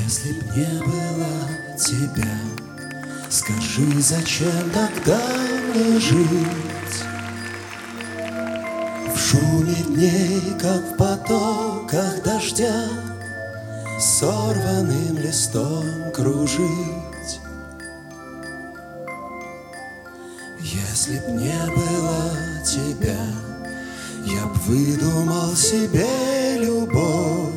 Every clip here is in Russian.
Если б не было тебя, скажи, зачем тогда мне жить? В шуме дней, как в потоках дождя, сорванным листом кружить. Если б не было тебя, я б выдумал себе любовь.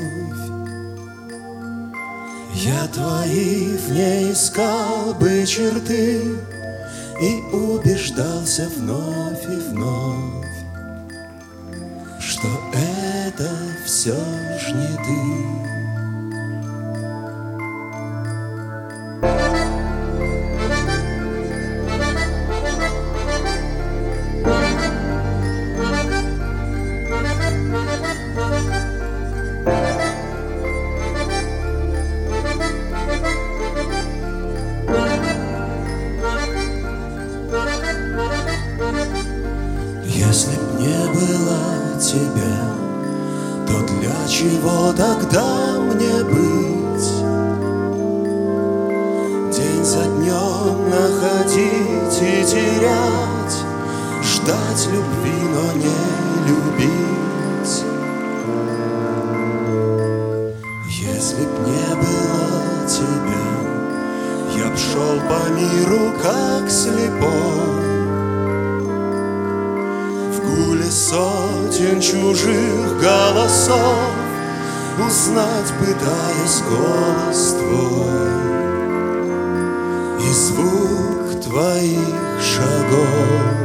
Я твои в ней искал бы черты и убеждался вновь и вновь, что это все ж не ты. Если б не было тебя, то для чего тогда мне быть? День за днем находить и терять, ждать любви, но не любить. Если б не было тебя, я б шел по миру как слепой, сотен чужих голосов узнать, пытаясь голос твой и звук твоих шагов.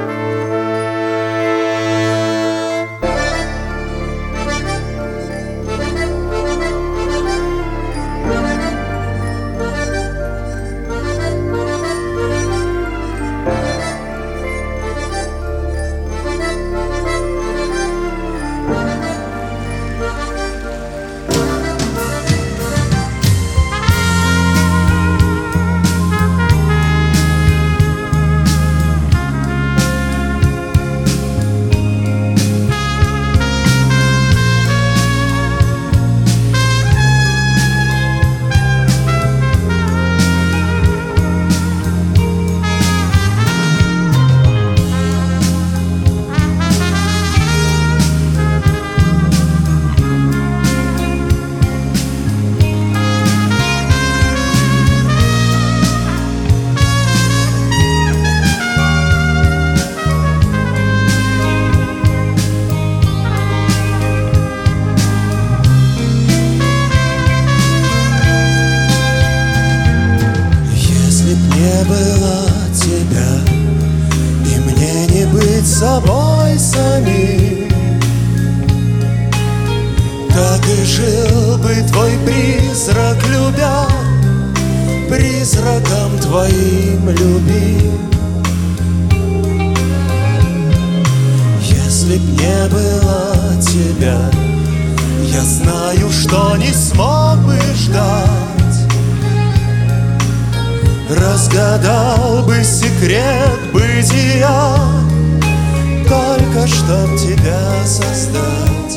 Не было тебя, и мне не быть собой самим, так и жил бы твой призрак, любя, призраком твоим любим. Если б не было тебя, я знаю, что не смог бы ждать, разгадал бы секрет бытия, только чтоб тебя создать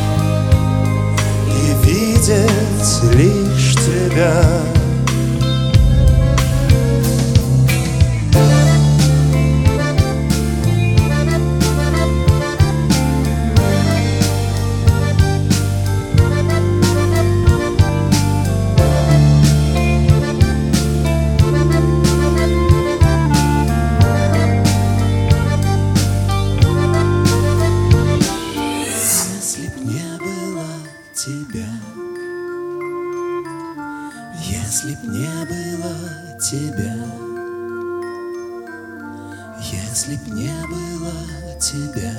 и видеть лишь тебя. Если б не было тебя, если б не было тебя,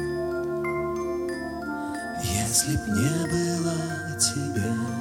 если б не было тебя.